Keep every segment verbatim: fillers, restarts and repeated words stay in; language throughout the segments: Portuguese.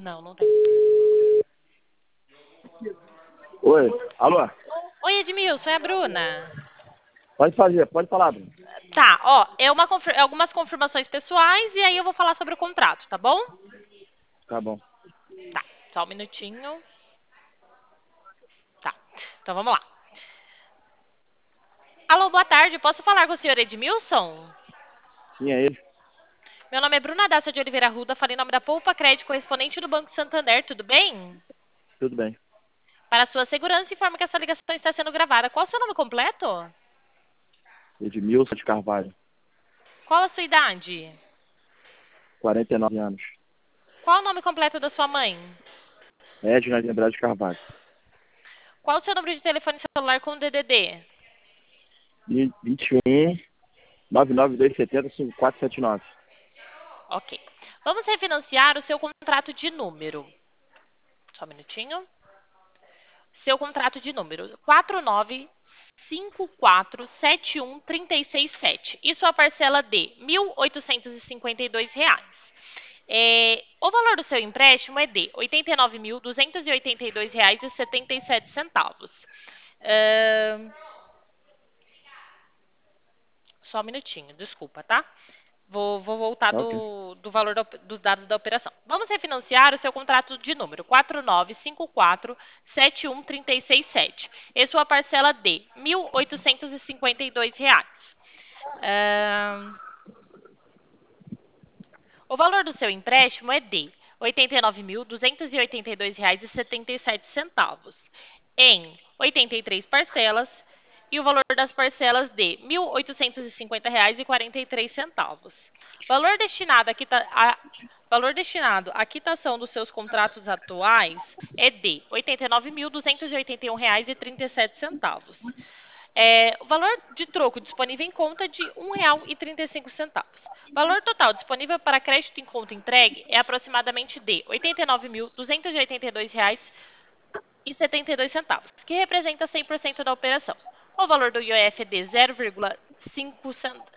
Não, não tem. Oi, alô? Oi, Edmilson, é a Bruna. Pode fazer, pode falar, Bruno. Tá, ó, é uma confir- é algumas confirmações pessoais e aí eu vou falar sobre o contrato, tá bom? Tá bom. Tá, só um minutinho. Tá, então vamos lá. Alô, boa tarde, posso falar com o senhor Edmilson? Sim, é ele. Meu nome é Bruna Dassa de Oliveira Ruda, falei em nome da Poupa Crédito, correspondente do Banco Santander, tudo bem? Tudo bem. Para sua segurança, informo que essa ligação está sendo gravada. Qual o seu nome completo? Edmilson de Carvalho, Qual a sua idade? quarenta e nove anos. Qual o nome completo da sua mãe? Edna de Andrade de Carvalho. Qual o seu número de telefone celular com D D D? vinte e um, nove nove dois sete zero, cinco quatro sete nove. Ok. Vamos refinanciar o seu contrato de número. Só um minutinho. Seu contrato de número quatro nove cinco quatro sete um três seis sete. E sua parcela de mil oitocentos e cinquenta e dois reais. É, o valor do seu empréstimo é de oitenta e nove mil duzentos e oitenta e dois reais e setenta e sete centavos. Ahn, só um minutinho, desculpa, tá? Vou, vou voltar Tá ok. do, do valor da- dos dados da operação. Vamos refinanciar o seu contrato de número quatro nove cinco quatro sete um três seis sete. E sua parcela de mil oitocentos e cinquenta e dois reais. Ahn, o valor do seu empréstimo é de oitenta e nove mil duzentos e oitenta e dois reais e setenta e sete centavos em oitenta e três parcelas e o valor das parcelas de mil oitocentos e cinquenta reais e quarenta e três centavos. Valor destinado a, quita, a valor destinado à quitação dos seus contratos atuais é de oitenta e nove mil duzentos e oitenta e um reais e trinta e sete centavos. É, o valor de troco disponível em conta é de um real e trinta e cinco centavos. O valor total disponível para crédito em conta entregue é aproximadamente de oitenta e nove mil duzentos e oitenta e dois reais e setenta e dois centavos, que representa cem por cento da operação. O valor do I O F é de zero vírgula cinco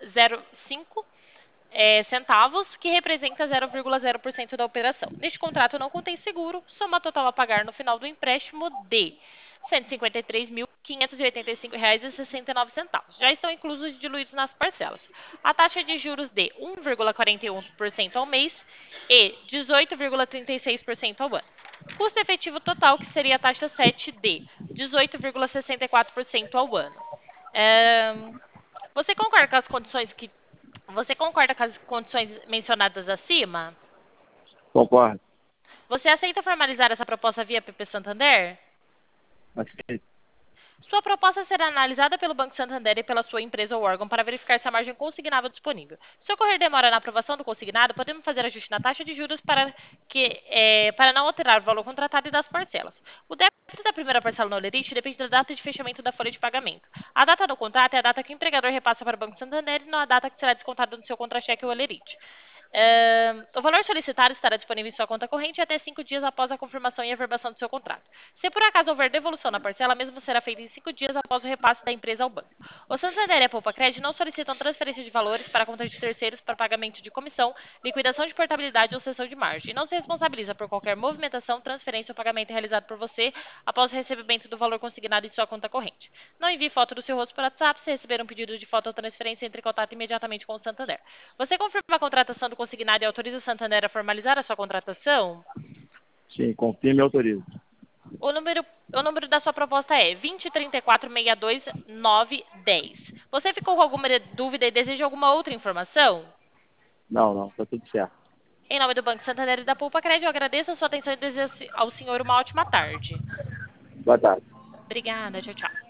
é, centavos, que representa zero vírgula zero por cento da operação. Neste contrato não contém seguro, soma total a pagar no final do empréstimo de cento e cinquenta e três mil quinhentos e oitenta e cinco reais e sessenta e nove centavos. Já estão inclusos e diluídos nas parcelas. A taxa de juros de um vírgula quarenta e um por cento ao mês e dezoito vírgula trinta e seis por cento ao ano. Custo efetivo total, que seria a taxa sete de dezoito vírgula sessenta e quatro por cento ao ano. É, você concorda com as condições que você concorda com as condições mencionadas acima? Concordo. Você aceita formalizar essa proposta via P P Santander? Aceito. Sua proposta será analisada pelo Banco Santander e pela sua empresa ou órgão para verificar se a margem consignável é disponível. Se ocorrer demora na aprovação do consignado, podemos fazer ajuste na taxa de juros para, que, é, para não alterar o valor contratado e das parcelas. O débito da primeira parcela no Olerite depende da data de fechamento da folha de pagamento. A data do contrato é a data que o empregador repassa para o Banco Santander e não a data que será descontada no seu contra-cheque ou Olerite. Uh, o valor solicitado estará disponível em sua conta corrente até cinco dias após a confirmação e averbação do seu contrato. Se por acaso houver devolução na parcela, a mesma será feita em cinco dias após o repasse da empresa ao banco. O Santander e a Poupa Crédito não solicitam transferência de valores para conta de terceiros para pagamento de comissão, liquidação de portabilidade ou cessão de margem. E não se responsabiliza por qualquer movimentação, transferência ou pagamento realizado por você após o recebimento do valor consignado em sua conta corrente. Não envie foto do seu rosto por WhatsApp. Se receber um pedido de foto ou transferência, entre em contato imediatamente com o Santander. Você confirma a contratação do consignado e autoriza o Santander a formalizar a sua contratação? Sim, confirme e autorize. O número, o número da sua proposta é vinte, trinta e quatro, sessenta e dois, nove, dez. Você ficou com alguma dúvida e deseja alguma outra informação? Não, não, tá tudo certo. Em nome do Banco Santander e da Poupa Crédito, eu agradeço a sua atenção e desejo ao senhor uma ótima tarde. Boa tarde. Obrigada, tchau, tchau.